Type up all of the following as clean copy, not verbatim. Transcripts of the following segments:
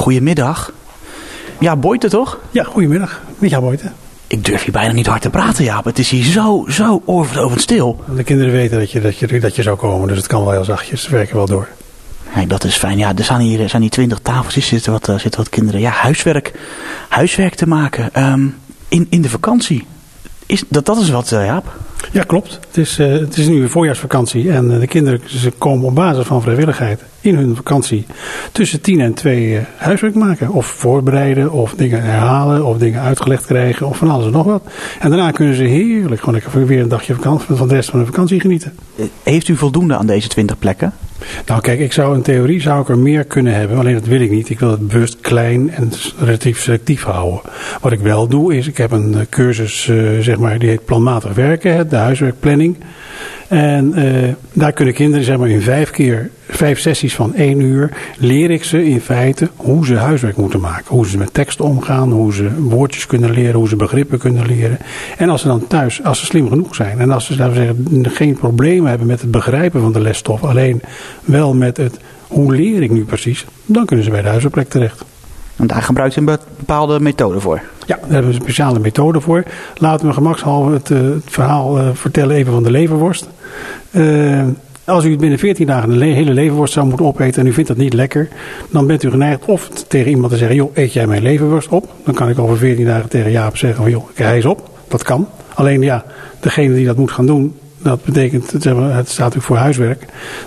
Goedemiddag. Ja, Boyte toch? Ja, goedemiddag. Met jou, Boyte. Ik durf hier bijna niet hard te praten, Jaap. Het is hier zo oorverdovend stil. De kinderen weten dat je zou komen, dus het kan wel heel zachtjes. Ze werken wel door. Hey, dat is fijn. Ja, er zijn hier 20 tafeltjes, zitten wat kinderen. Ja, huiswerk te maken. In de vakantie. Dat is wat, Jaap? Ja, klopt. Het is nu voorjaarsvakantie en de kinderen ze komen op basis van vrijwilligheid in hun vakantie tussen 10 en 2 huiswerk maken. Of voorbereiden, of dingen herhalen, of dingen uitgelegd krijgen, of van alles en nog wat. En daarna kunnen ze heerlijk gewoon lekker weer een dagje vakantie, van de rest van de vakantie genieten. Heeft u voldoende aan deze 20 plekken? Nou kijk, in theorie zou ik er meer kunnen hebben, alleen dat wil ik niet. Ik wil het bewust klein en relatief selectief houden. Wat ik wel doe is, ik heb een cursus, die heet planmatig werken, de huiswerkplanning. En daar kunnen kinderen in 5 sessies van 1 uur leer ik ze in feite hoe ze huiswerk moeten maken. Hoe ze met tekst omgaan, hoe ze woordjes kunnen leren, hoe ze begrippen kunnen leren. En als ze dan thuis, als ze slim genoeg zijn en als ze geen problemen hebben met het begrijpen van de lesstof, alleen wel met het hoe leer ik nu precies, dan kunnen ze bij de huiswerkplek terecht. En daar gebruikt u een bepaalde methode voor? Ja, daar hebben we een speciale methode voor. Laten we gemakshalve het verhaal vertellen even van de leverworst. Als u binnen 14 dagen een hele leverworst zou moeten opeten en u vindt dat niet lekker, dan bent u geneigd of tegen iemand te zeggen, joh, eet jij mijn leverworst op? Dan kan ik over 14 dagen tegen Jaap zeggen, van, joh, hij is op. Dat kan. Alleen ja, degene die dat moet gaan doen, dat betekent, het staat natuurlijk voor huiswerk,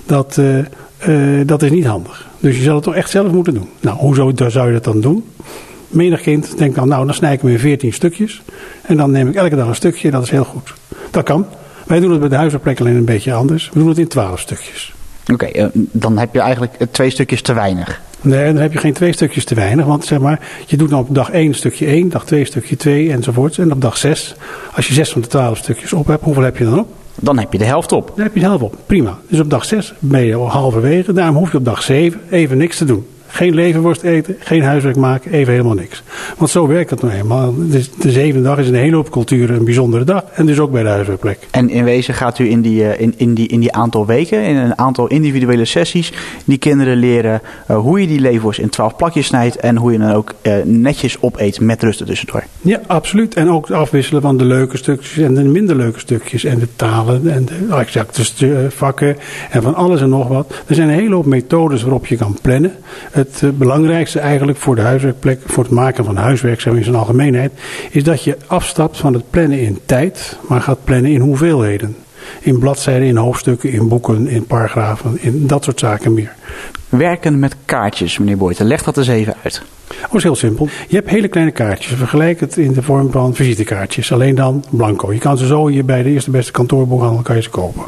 dat is niet handig. Dus je zal het toch echt zelf moeten doen. Nou, hoe zou je dat dan doen? Menig kind denkt dan, dan snij ik hem in 14 stukjes. En dan neem ik elke dag een stukje, dat is heel goed. Dat kan. Wij doen het bij de huiswerkplek alleen een beetje anders. We doen het in 12 stukjes. Oké, dan heb je eigenlijk 2 stukjes te weinig. Nee, dan heb je geen 2 stukjes te weinig. Want je doet dan op dag 1 stukje 1, dag 2 stukje 2 enzovoort. En op dag 6, als je 6 van de 12 stukjes op hebt, hoeveel heb je dan op? Dan heb je de helft op. Dan heb je de helft op. Prima. Dus op dag 6 ben je al halverwege. Daarom hoef je op dag 7 even niks te doen. Geen leverworst eten, geen huiswerk maken, even helemaal niks. Want zo werkt het nou eenmaal. De 7e dag is in een hele hoop culturen een bijzondere dag. En dus ook bij de huiswerkplek. En in wezen gaat u in die aantal weken, in een aantal individuele sessies, die kinderen leren hoe je die leverworst in 12 plakjes snijdt. En hoe je dan ook netjes opeet met rust tussendoor. Ja, absoluut. En ook afwisselen van de leuke stukjes en de minder leuke stukjes. En de talen en de exacte vakken. En van alles en nog wat. Er zijn een hele hoop methodes waarop je kan plannen. Het belangrijkste eigenlijk voor de huiswerkplek, voor het maken van huiswerk in zijn algemeenheid, is dat je afstapt van het plannen in tijd, maar gaat plannen in hoeveelheden. In bladzijden, in hoofdstukken, in boeken, in paragrafen, in dat soort zaken meer. Werken met kaartjes, meneer Boyte. Leg dat eens even uit. Dat is heel simpel. Je hebt hele kleine kaartjes. Vergelijk het in de vorm van visitekaartjes. Alleen dan blanco. Je kan ze zo hier bij de eerste beste kantoorboekhandel kan je ze kopen.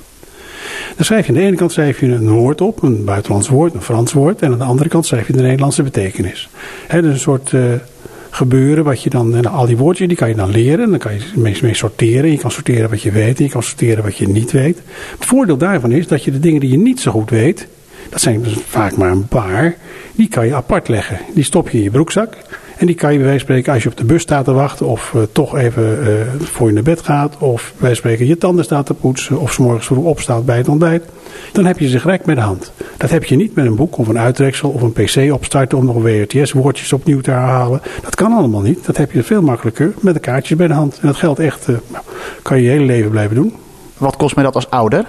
Dan schrijf je aan de ene kant een woord op, een buitenlands woord, een Frans woord. En aan de andere kant schrijf je de Nederlandse betekenis. Dus een soort gebeuren wat je dan, al die woordjes die kan je dan leren. Dan kan je mee sorteren. Je kan sorteren wat je weet en je kan sorteren wat je niet weet. Het voordeel daarvan is dat je de dingen die je niet zo goed weet, dat zijn dus vaak maar een paar, die kan je apart leggen. Die stop je in je broekzak. En die kan je bij wijze van spreken, als je op de bus staat te wachten, of toch even voor je naar bed gaat, of bij wijze van spreken je tanden staat te poetsen, of 's morgens vroeg opstaat bij het ontbijt, dan heb je ze gelijk met de hand. Dat heb je niet met een boek of een uittreksel of een pc opstarten om nog WRTS-woordjes opnieuw te herhalen. Dat kan allemaal niet. Dat heb je veel makkelijker met de kaartjes bij de hand. En dat geldt echt, kan je hele leven blijven doen. Wat kost mij dat als ouder?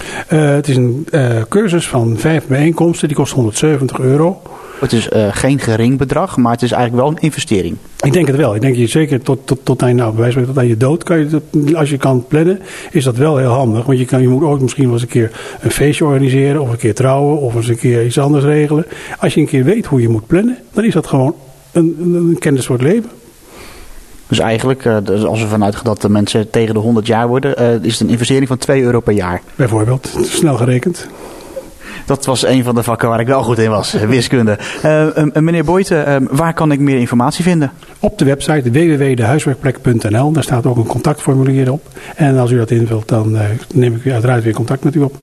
Het is een cursus van 5 bijeenkomsten, die kost €170. Het is geen gering bedrag, maar het is eigenlijk wel een investering. Ik denk het wel. Ik denk je zeker tot aan je dood, als je kan plannen, is dat wel heel handig. Want je moet ook misschien wel eens een keer een feestje organiseren, of een keer trouwen, of eens een keer iets anders regelen. Als je een keer weet hoe je moet plannen, dan is dat gewoon een kennis voor het leven. Dus eigenlijk, als we vanuit gaan dat de mensen tegen de 100 jaar worden, is het een investering van €2 per jaar. Bijvoorbeeld, snel gerekend. Dat was een van de vakken waar ik wel goed in was, wiskunde. Meneer Boyte, waar kan ik meer informatie vinden? Op de website www.dehuiswerkplek.nl. Daar staat ook een contactformulier op. En als u dat invult, dan neem ik uiteraard weer contact met u op.